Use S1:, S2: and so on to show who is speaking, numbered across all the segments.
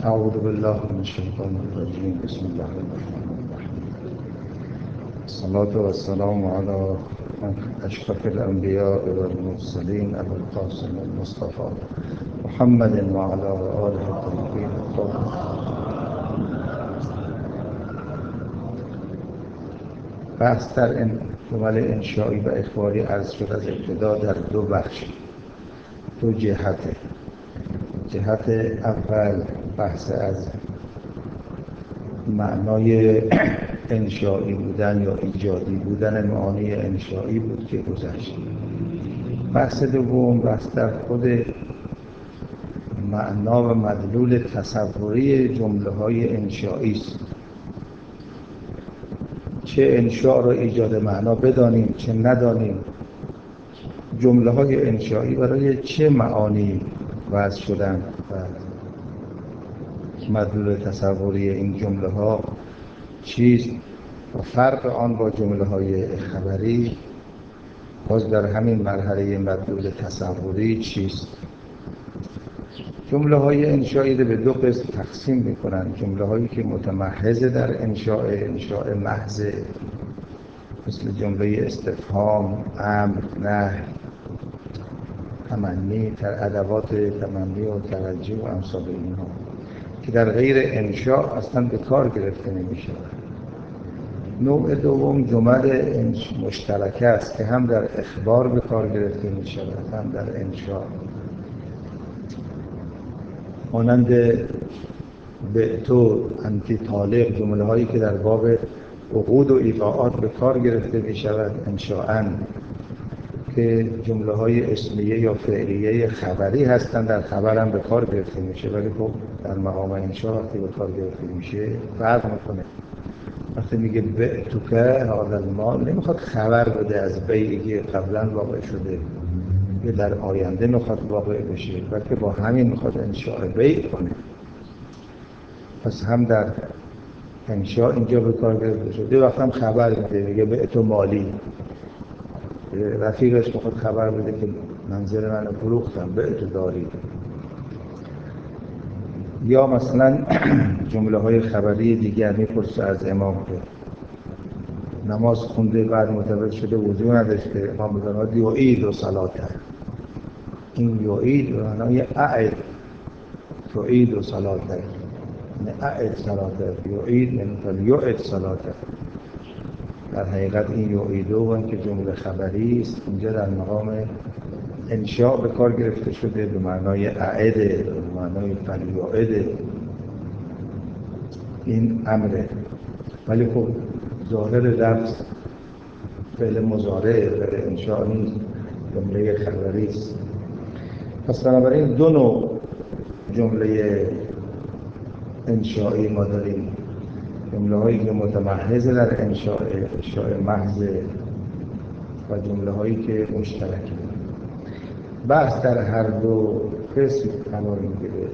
S1: اعوذ بالله من الشیطان الرجیم. بسم الله الرحمن الرحیم. الصلاة والسلام على اشرف الانبیاء والمرسلین ابو القاسم المصطفى محمد وعلى آله الطیبین الطاهرین. بحث در این جمل انشایی و اخباری عرض شد از ابتدا در دو بخش، دو جهته. جهت اول بحث از معنای انشایی بودن یا ایجادی بودن معانی انشایی بود که گذشت. بحث دوم بحث در خود معنا و مدلول تصوری جمله های انشایی است. چه انشاء را ایجاد معنا بدانیم چه ندانیم، جمله های انشایی برای چه معانی وضع شدن و مدلول تصوری این جمله ها چیست و فرق آن با جمله های خبری باز در همین مرحله مدلول تصوری چیست. جمله های انشایی رو به دو قسم تقسیم میکنن: جمله هایی که متمحض در انشاء محض، مثل جمله استفهام، امر، نهی، تمنی، ادوات تمنی و ترجی و امثال اینها، که در غیر انشاء اصلا به کار گرفته نمیشه. نوع دوم جمل مشترکه است که هم در اخبار به کار گرفته میشه هم در انشاء، مانند بعتو، انتی طالق، جمله هایی که در باب عقود و ایقاعات به کار گرفته می شود انشاءً، که جمله های اسمیه یا فعلیه خبری هستند، در خبر هم به کار گرفته میشه، ولی خب در مقام انشاء وقتی به کار گرفته میشه فرق میکنه. وقتی میگه بعتوک هذا المال، نمیخواد خبر بده از بیعی که قبلا واقع شده که در آینده میخواد واقع بشه، بلکه با همین میخواد انشاء بیع کنه. پس هم در انشاء اینجا به کار گرفته شده، وقت هم خبر میده، میگه بعتو مالی، رفیقش میخواد خبر بده که منزل من فروختم، بعتو داری. یا مثلا جمله های خبری دیگر، میپرسه از امام که نماز خونده بعد متوجه شده وضو نداشته، امام بفرماد یعید صلاته. این یعید به معنای اعد، تعید صلاته، یعنی اعد صلاته، یعید یعنی یعد صلاته. در حقیقت این یعیدو که جمله خبری است، اینجا در مقام انشاء به کار گرفته شده به معنای اعده، به معنای فلیعده، این امره. ولی خب ظاهر لفظ فعل مضارع در انشاء نیست، جمله خبری است. پس بنابراین دو نوع جمله انشایی ما داریم: جمله هایی که متمحض در انشاء محض و جمله هایی که مشترکه. بحث در هر دو قسم قرار میگیره،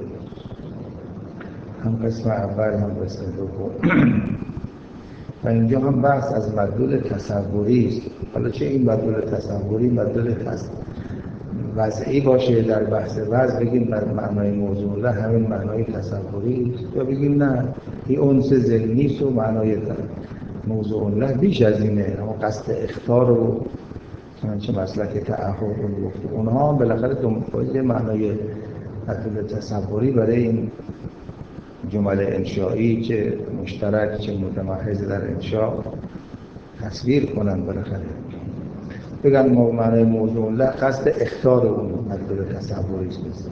S1: هم قسم اول هم قسم دوم. و اینجا هم بحث از مدلول تصوری است. حالا چه این مدلول تصوری مدلول وضعی باشه، در بحث وضع بگیم بر معنای موضوع له همین معنای تصوری است، یا بگیم نه این انس ذهنی است و معنای موضوع له بیش از اینه، اما قصد اخطار و چنانچه مسلک تعهد رو گفت. اونها بالاخره دنبال معنای مدلول تصوری برای این جمل انشایی چه مشترک چه متمحض در انشاء تصویر کنن، بالاخره بگن ما معنای موضوع له قصد اخطار اون مدلول تصوری است.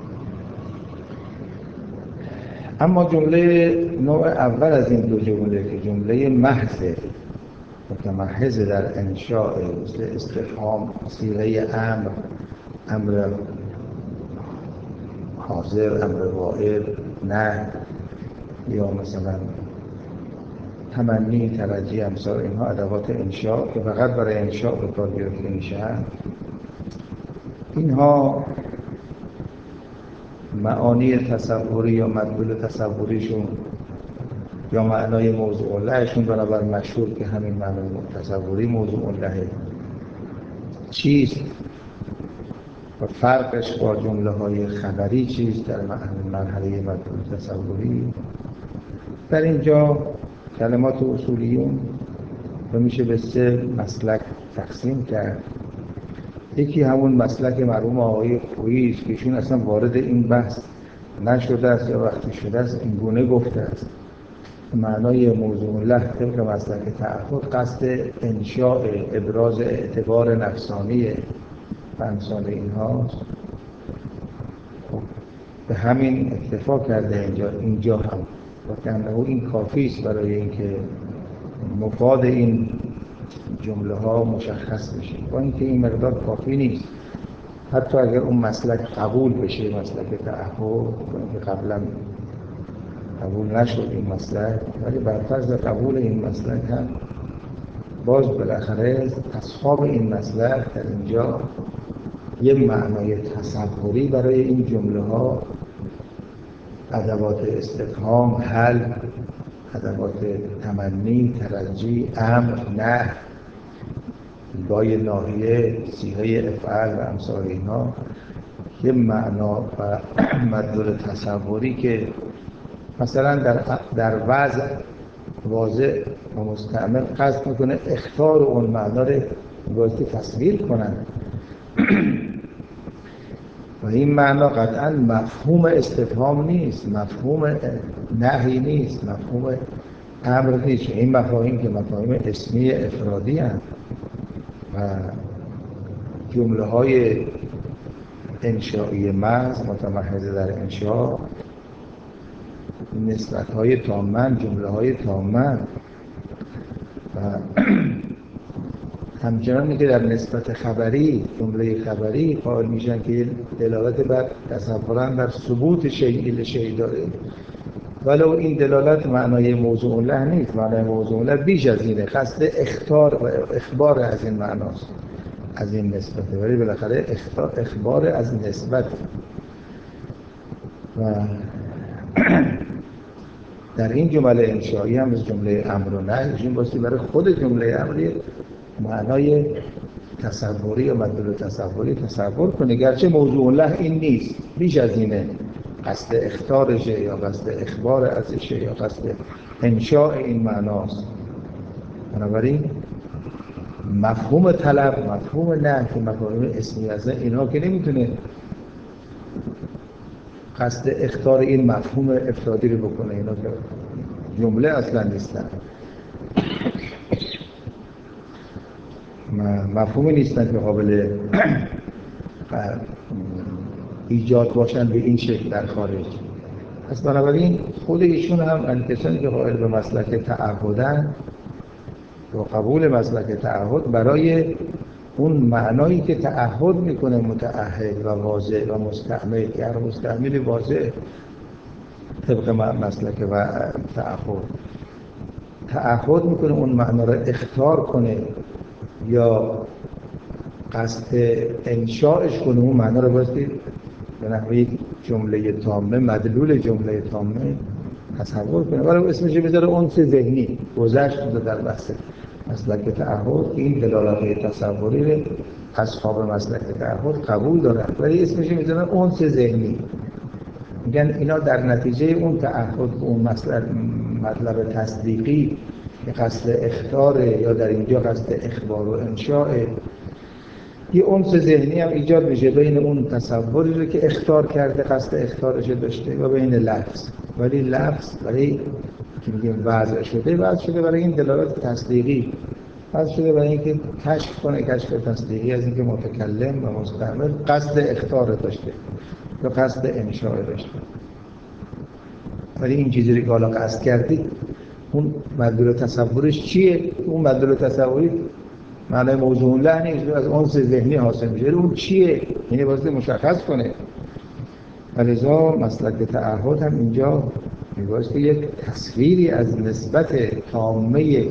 S1: اما جمله نوع اول از این دو جمله که جمله محض متمحض در انشاء، مثل استفهام، صیغه امر، امر حاضر، امر غائب، نه، یا مثلا تمنی، ترجی، امثال اینها ادوات انشاء که فقط برای انشاء به کار گرفته میشن، اینها معانی تصوری یا مدلول تصوریشون یا معنای موضوع لهشون بنابر مشهور که همین معنای تصوری موضوع لهه چیست و فرقش با جمله‌های خبری چیست در مرحله مطلوب تصوری. در اینجا کلمات اصولیون رو میشه به 3 مسلک تقسیم کرد. یکی همون مسلک مرحوم آقای خویی است که ایشون اصلا وارد این بحث نشده است یا وقتی شده است این گونه گفته است. معنای موضوع له طبق مسلک تعهد قصد انشاء ابراز اعتبار نفسانی و امثال اینهاست. به همین اکتفا کرده اینجا هم و کنه این کافی است برای اینکه مفاد این جمله ها مشخص بشه، با اینکه این مقدار کافی نیست. حتی اگر اون مسلک قبول بشه، مسلک تعهد که قبلا قبول نشد این مسلک، ولی بر فرض قبول این مسلک هم باز بالاخره اصحاب این مسلک در اینجا یه معنای تصوری برای این جمله ها، ادوات استفهام، حل، ادوات تمنی، ترجی، امر، نهی، بای ناحیه، صیغه افعال و امثال اینها، یه معنا و مدلول تصوری که مثلا در وضع واضح و مستعمل قصد میکنه اخطار اون معنا رو بایستی تصویر کنن و این معنا قطعا مفهوم استفهام نیست، مفهوم نهی نیست، مفهوم امر نیست. این مفاهیم که مفاهیم اسمی افرادی هستند و جمله های انشائی محض متمحض در انشاء نسبت های تامن، جمله های تامن و همچنانی که در نسبت خبری، جمله خبری قائل میشن که دلالت بر تصورا بر ثبوت شیئی لشیء داره، ولو این دلالت معنای موضوع له نیست. معنای موضوع له بیش از اینه، قصد اخطار و اخبار از این معناست، از این نسبته، ولی بالاخره اخبار از نسبت. و در این جمله انشایی هم از جمله امر و نهی این باستی برای خود جمله امری معنای تصوری و مدلول تصوری تصور کنه، گرچه موضوع له این نیست، بیش از اینه، قصد اخطارشه یا قصد اخبار ازشه یا قصد انشاء این معناست. بنابراین مفهوم طلب، مفهوم نه که مفاهیم اسمی هستن، اینها که نمیتونه قصد اخطار این مفهوم افرادی رو بکنه، اینا که جمله اصلا نیستن، مفهومی نیستن که قابل ایجاد باشن به این شکل در خارج. پس بنابراین خود ایشون هم کسانی که قائل به مسلک تعهدن و قبول مسلک تعهد برای اون معنایی که تعهد میکنه متعهد و واضح و مستعمل، یعنی مستعمل واضح طبق مسلک و تعهد میکنه اون معنا رو اخطار کنه یا قصد انشاءش کنه، اون معنا رو بایستی به نحوه جمله تامه، مدلول جمله تامه تصور کنه، ولی اسمش بذاره انس ذهنی. گذشت در بحث مسلک تعهد این دلالت تصوری رو اصحاب مسلک تعهد قبول دارن، ولی اسمش میذارن انس ذهنی. میگن اینا در نتیجه اون تعهد، اون مطلب تصدیقی که قصد اخطاره یا در اینجا قصد اخبار و انشاء، یه انس ذهنی هم ایجاد میشه بین اون تصوری رو که اخطار کرده، قصد اخطارش داشته، و بین لفظ. ولی لفظ برای که میگیم وضع شده برای این دلالت تصدیقی، وضع شده برای اینکه کشف کنه، کشف تصدیقی از اینکه متکلم و مستعمل قصد اخطار داشته یا قصد انشاء داشته. ولی این چیزی که حالا قصد کردید، اون مدلول تصورش چیه؟ اون مدلول تصوری معنای موضوع له نیست، از انس ذهنی حاصل میشه. اون چیه؟ یعنی واسه مشخص کنه. ولذا مسلک تعهد هم اینجا میبایستی یک تصویری از نسبت تامه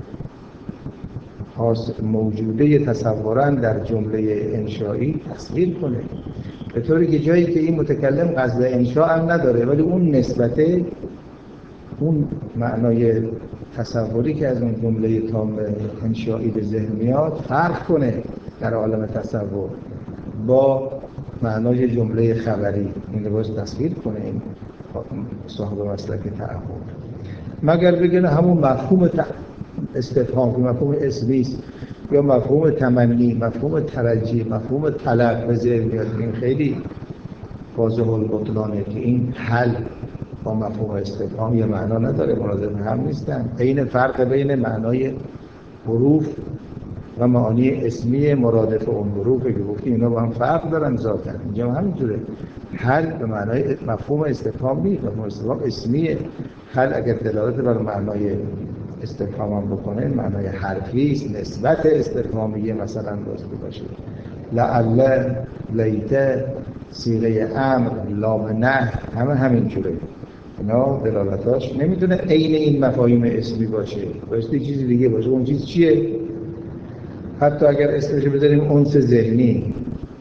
S1: موجوده تصورا در جمله انشایی تصویر کنه، به طوری که جایی که این متکلم قصد انشاء هم نداره، ولی اون نسبت، اون معنای تصوری که از اون جمله تام انشایی به ذهن میاد فرق کنه در عالم تصور با معنای جمله خبری این رو باید تصویر کنه این صاحب مسلک تعهد، مگر بگن همون مفهوم استفهام، مفهوم اسمی است یا مفهوم تمنی، مفهوم ترجی، مفهوم طلب به ذهن میاد. این خیلی واضح البطلانه که این حل با مفهوم استفهام یه معنا نداره، مرادف هم نیستن. این فرق بین معنای حروف و معانی اسمی مرادف اون حروفه که گفتیم اینا با هم فرق دارن ذاتاً. اینجا همینطوره، حل به معنای مفهوم استفهام نیست، مفهوم استفهام اسمیه. حل اگر دلالت بر معنای استفهام هم بکنه معنای حرفی است، نسبت استفهامیه مثلا داشته باشه. لعل، لیت، صیغه امر، لام نه، همه همینجوره. اینا دلالتاش نمیتونه عین این مفاهیم اسمی باشه، بایستی چیزی دیگه باشه. اون چیز چیه؟ حتی اگر اسمشو بذاریم انس ذهنی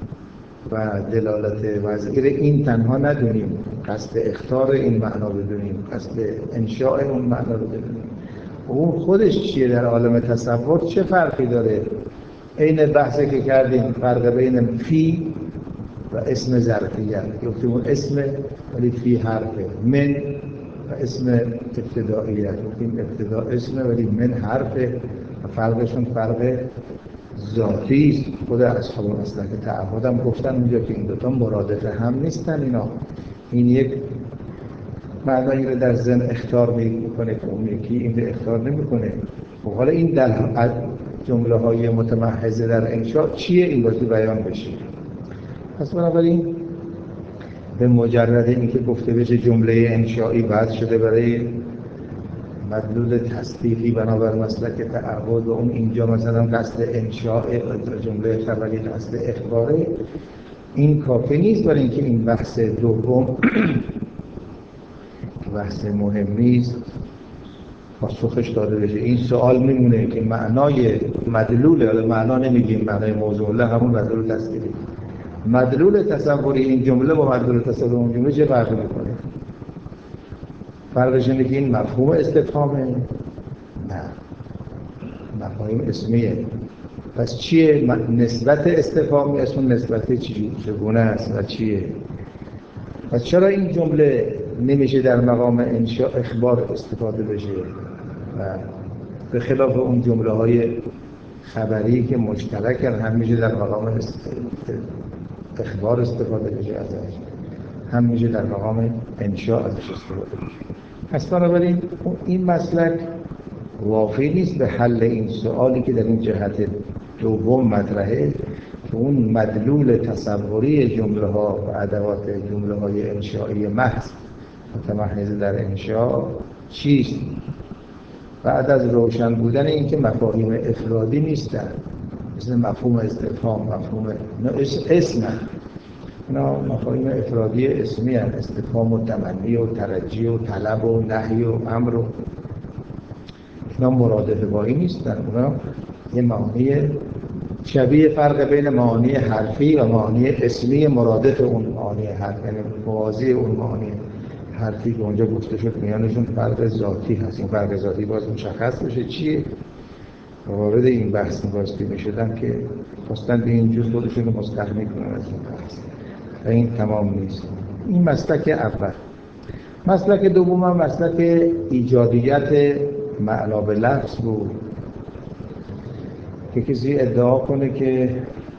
S1: و دلالت وضعی این تنها ندونیم، قصد اخطار این معنا بدونیم، قصد انشاء اون معنا رو بدونیم، اون خودش چیه در عالم تصور، چه فرقی داره؟ این بحثی که کردیم فرق بین فی و اسم ظرفیت، گفتیم اون اسم ولی فی حرفه، من و اسم ابتدائیت، گفتیم ابتدا اسم ولی من حرفه و فرقشون فرق ذاتی است. خود اصحاب مسلک تعهد هم گفتن اونجا که این دوتا مرادف هم نیستن. این یک معنایی رو در ذهن اخطار میکنه که اون یکی این رو اخطار نمیکنه. خب حالا این در جمله های متمحضه در انشاء چیه؟ این باید بیان بشه. پس بنابراین به مجرد اینکه گفته بشه جمله انشائی وضع شده برای مدلول تصدیقی بنابر مسلک تعهد و اون اینجا مثلا قصد انشاء جمله خبری قصد اخباره، این کافی نیست برای اینکه این بحث دوم بحث مهم نیست پاسخش داده بشه. این سوال میمونه که معنای مدلول، حالا معنا نمیگیم، معنای موضوع الله همون مدلول تصدیقی، مدلول تصوری این جمله با مدلول تصوری اون جمله چه فرقی میکنه؟ فرقش اینه که این مفهوم استفهامه، نه مفاهیم اسمیه. پس چیه نسبت استفهامی؟ اسم نسبت چگونه است و چیه؟ پس چرا این جمله نمیشه در مقام انشاء اخبار استفاده بشه و به خلاف اون جمله های خبری که مشترکن هم میشه در مقام اخبار استفاده بشه ازش، هم میشه در مقام انشاء ازش استفاده بشه. پس بنابراین این مسلک وافی نیست به حل این سوالی که در این جهت دوم مطرحه که اون مدلول تصوری جمله ها و ادوات جمله های انشائی محض متمحض در انشاء چیست؟ بعد از روشن بودن این که مفاهیم افرادی نیستن، مثل مفهوم استفهام، مفهوم اسم، اینا مفاهیم افرادی اسمی هستند، استفهام و تمنی و ترجی و طلب و نهی و امر و اینا مرادف با این نیستن. اونا یه معانی شبیه فرق بین معانی حرفی و معانی اسمی مرادف اون معانی حرفی، یعنی موازی اون معانی حرفی که اونجا گفته شد میانشون فرق ذاتی هست. این فرق ذاتی باز مشخص بشه چیه. وارد این بحث می‌بایستی می‌شدن که خواستن به این جز خودشون رو مستغنی کنن از این بحث و این تمام نیست. این مسلک اول. مسلک دوم هم مسلک ایجادیت معنا به لفظ بود که کسی ادعا کنه که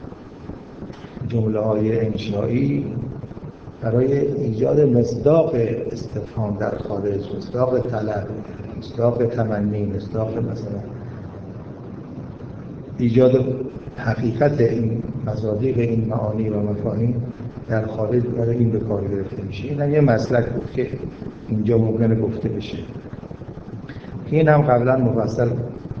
S1: جمله های انشائی برای ایجاد مصداق استفهام در خارج، مصداق طلب، مصداق تمنی، مصداق مثلا ایجاد حقیقت این مصادیق این معانی و مفاهیم در خارج برای این به کار گرفته میشه. این یه مسلک بود که اینجا ممکنه گفته بشه. این هم قبلا مفصل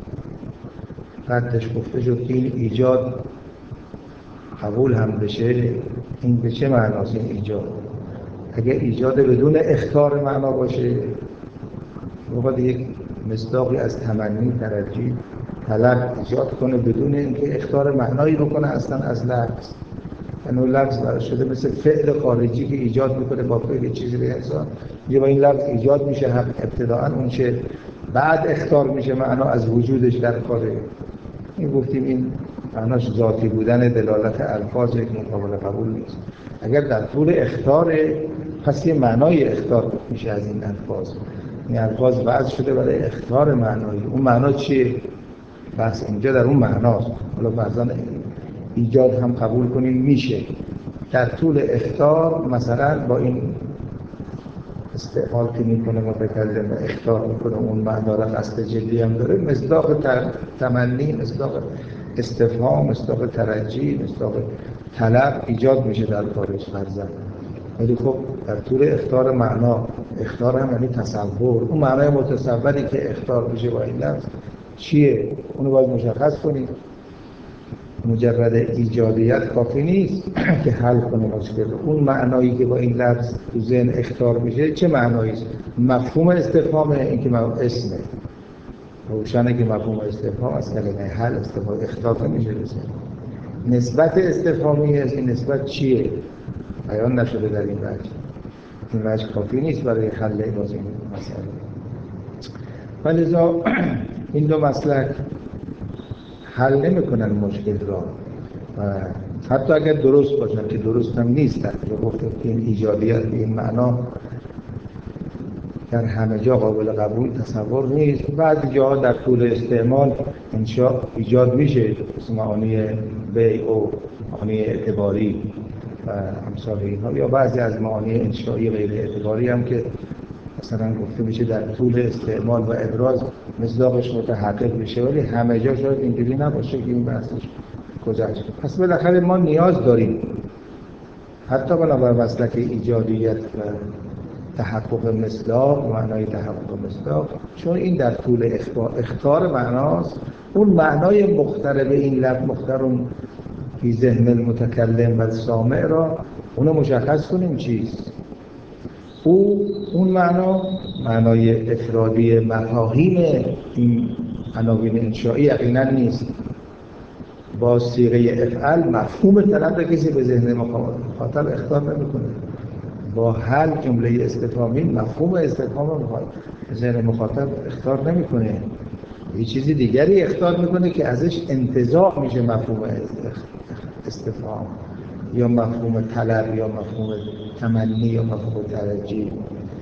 S1: ردش گفته شد که این ایجاد قبول هم بشه، این به چه معناست این ایجاد؟ اگر ایجاد بدون اخطار معنا باشه، وقت یک مصداقی از تمنی، ترجی، طلب ایجاد کنه بدون اینکه اخطار معنایی بکنه اصلا از لفظ، یعنی لفظ براش شده مثل فعل خارجی که ایجاد میکنه با فعل چیزی به انسان، یه با این لفظ ایجاد میشه هم ابتداءً اون چه بعد اخطار میشه معنا از وجودش در خارج. این گفتیم این معناش ذاتی بودن دلالت الفاظ یک مقابل قبول نیست. اگر در طول اخطار، پس یه معنای اخطار میشه از این الفاظ. این الفاظ وضع شده برای اخطار معنایی. اون معنا چیه؟ بس اینجا در اون معناست. حالا بعضا ایجاد هم قبول کنیم میشه. در طول اخطار مثلا با این استعمال که میکنه متکلم، اخطار میکنه اون معنا را قصد جدی هم داره، مصداق تمنی، مصداق استفهام، مصداق ترجی، مصداق طلب ایجاد میشه در کارش فرضاً. ولی خب در طول اخطار معنا، اخطار هم یعنی تصور، اون معنای متصوری که اخطار میشه با این لفظ چیه؟ اونو باید مشخص کنیم. مجرد ایجادیت کافی نیست که حل کنه مشکل. اون معنایی که با این لفظ تو ذهن اخطار میشه چه معنایی است؟ مفهوم استفهامه، این که اسمه روشنه که مفهوم استفهام از کلمه حل استفهام اخطار نمیشه بزنه. نسبت استفهامی است. این نسبت چیه؟ بیان نشده در این وجه. این وجه کافی نیست برای حل باز این مسئله. ولذا این دو مسلک حل نمی‌کنن مشکل را، و حتی اگر درست باشن که درست هم نیستن. یا گفتم که این ایجادیت به این معنا در همه جا قابل قبول تصور نیست. بعضی جاها در طول استعمال انشاء ایجاد میشه، مثل معانی بیع و معانی اعتباری و امثال اینها، یا بعضی از معانی انشایی غیر اعتباری هم که مثلا گفته میشه در طول استعمال و ابراز مصداقش متحقق بشه، ولی همه جا شاید اینجوری نباشه که این بحثش گذشت. پس بالاخره ما نیاز داریم حتی بنابر مسلک ایجادیت و تحقق مصداق، معنای تحقق مصداق، چون این در طول اخطار معناست. اون معنای مخترب این لفظ، مخترم فی ذهن المتکلم و سامع را اونو مشخص کنیم چیست. اون معنا معنای افرادی مفاهیم این عناوین انشایی یقینا نیست. با صیغه افعل مفهوم طلب را کسی به ذهن مخاطب اخطار نمیکنه. با حل جمله استفهامی مفهوم استفهام به ذهن مخاطب اخطار نمیکنه. یه چیزی دیگری اخطار میکنه که ازش انتزاع میشه مفهوم استفهام، یا مفهوم طلب، یا مفهوم تمنی، یا مفهوم ترجی.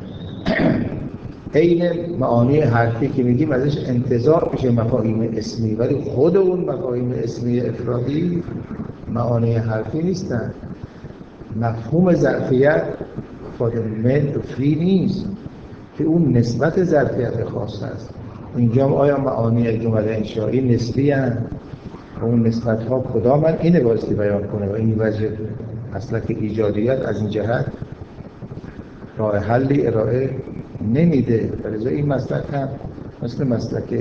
S1: عین معانی حرفی که میگیم ازش انتزاع میشه مفاهیم اسمی، ولی خود اون مفاهیم اسمی افرادی معانی حرفی نیستن. مفهوم ظرفیت خود من فی نیست که اون نسبت ظرفیت خاص است. اینجا آیا معانی جمله انشایی نسبی هستند؟ اون نسبت ها کدام من اینه بایستی بیان کنه، و این وجه مسلک ایجادیت از این جهت راه حلی ارائه نمیده. برای این مسلک هم مثل مسلک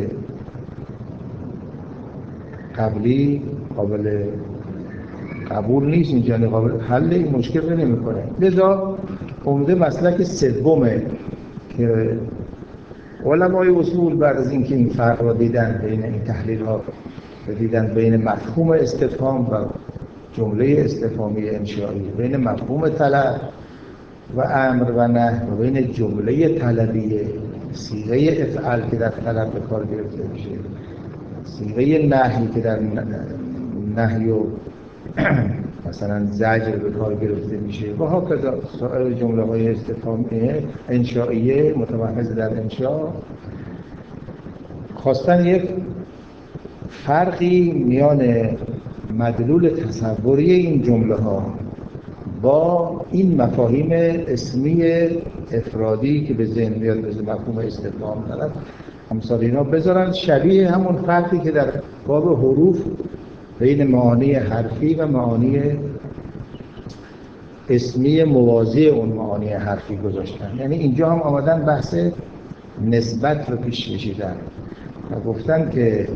S1: قبلی قابل قبول نیست، اینجا قابل حل این مشکل رو نمیکنه. لذا عمده مسلک سومه که علمای اصول بعد از اینکه این فرق را دیدن بین این تحلیل ها، دیدن بین مفهوم استفهام و جمله استفهامی انشایی، بین مفهوم طلب و امر و نهی، و بین جمله طلبیه صیغه افعال که در طلب به کار گرفته میشه، صیغه نهی که در نهی و مثلا زجر به کار گرفته میشه، و هاکذا سایر جمله های استفهامیه انشائیه متمحض در انشاء، خواستن یک فرقی میان مدلول تصوری این جمله ها با این مفاهیم اسمی افرادی که به ذهن میاد مثل مفهوم استفهام طلب امثال اینا بذارن، شبیه همون فرقی که در باب حروف بین معانی حرفی و معانی اسمی موازی اون معانی حرفی گذاشتن. یعنی اینجا هم آمدن بحث نسبت رو پیش کشیدن و گفتن که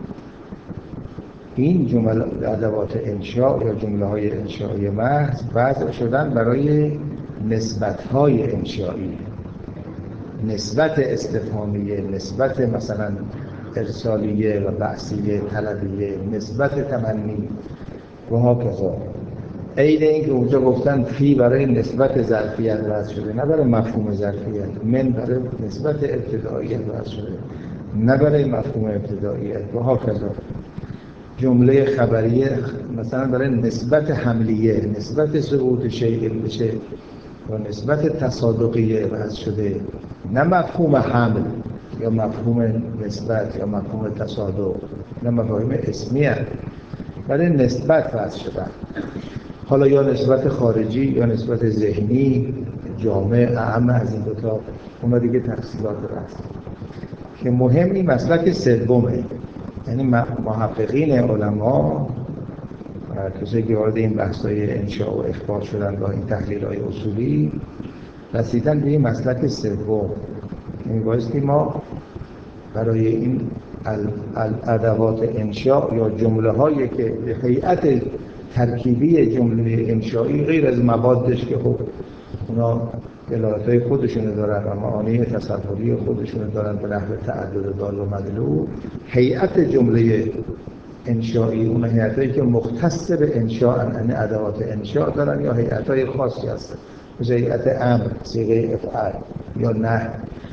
S1: این جمله ادوات انشاء یا جمله های انشایی محض وضع شدن برای نسبت های انشایی، نسبت استفهامیه، نسبت مثلا ارسالیه و بعثیه، طلبیه، نسبت تمنی و هاکذا. عین این که اونجا گفتن فی برای نسبت ظرفیت وضع شده، نه برای مفهوم ظرفیت. من برای نسبت ابتداییت وضع شده، نه برای مفهوم ابتداییت و هاکذا. جمله خبریه مثلا برای نسبت حملیه، نسبت ثبوت شیء بشه و نسبت تصادقیه وضع شده، نه مفهوم حمل یا مفهوم نسبت یا مفهوم تصادق، نه مفاهیم اسمی هست، برای نسبت وضع شدن. حالا یا نسبت خارجی یا نسبت ذهنی، جامع، اعم از این دوتا، اونا دیگه تفصیلات بحث. که مهم این مسلک سومه، یعنی محققین علما کسایی که وارد این بحث‌های انشاء و اخبار شدن با این تحلیل‌های اصولی رسیدن به این مسلک سوم. یعنی بایستی ما برای این ادوات انشاء یا جمله‌هایی که به هیئت ترکیبی جمله انشایی غیر از موادش که خب اونا دلالت‌های خودشون دارن و معانی تصوری خودشون دارن به نحو تعدد دال و مدلول، هیئت جمله انشایی اون هیئتایی که مختص به انشاء، یعنی ادوات انشاء دارن یا هیئت‌های خاصی هستن، مثل هیئت امر، صیغه افعال یا نحو.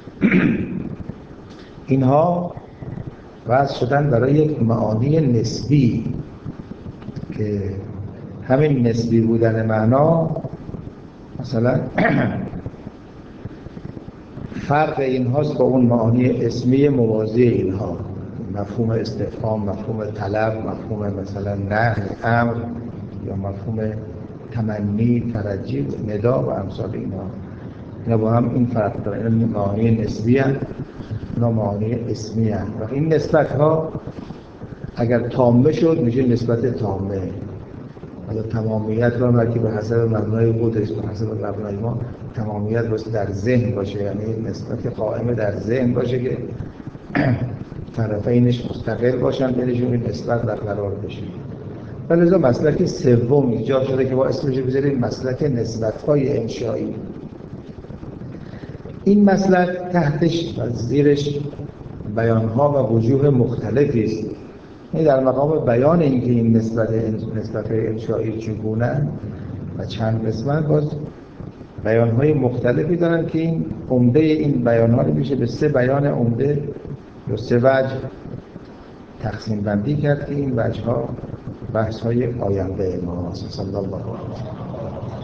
S1: اینها وضع شدن برای یک معانی نسبی که همین نسبی بودن معنا مثلا فرق اینهاست با اون معانی اسمی موازی اینها، مفهوم استفهام، مفهوم طلب، مفهوم مثلا نهی، امر یا مفهوم تمنی، ترجی، ندا و امثال اینها. اینا با هم این فرق دارن، این معانی نسبی هستند، اینا معانی اسمی هستند و این نسبت ها اگر تامه شد میشه نسبت تامه. حالا تمامیت رو که به حسب مبنای خودش، به حسب مبنای ما تمامیت باشه در ذهن باشه، یعنی نسبت قائم در ذهن باشه که طرفینش مستقل باشن، بینشون این نسبت برقرار بشه. ولذا مسلک سوم ایجاد شده که با اسمش بذاریم مسلک نسبت‌های انشایی. این مسلک تحتش و زیرش بیان‌ها و وجوه مختلفی است. این در مقام بیان اینکه این نسبت‌های انشایی چگونه و چند قسمت، باز بیان‌های مختلفی دارن که این عمده این بیان‌ها رو میشه به 3 بیان عمده یا 3 وجه تقسیم بندی کرد که این وجه‌ها بحث‌های آینده ما. صلی الله علیه و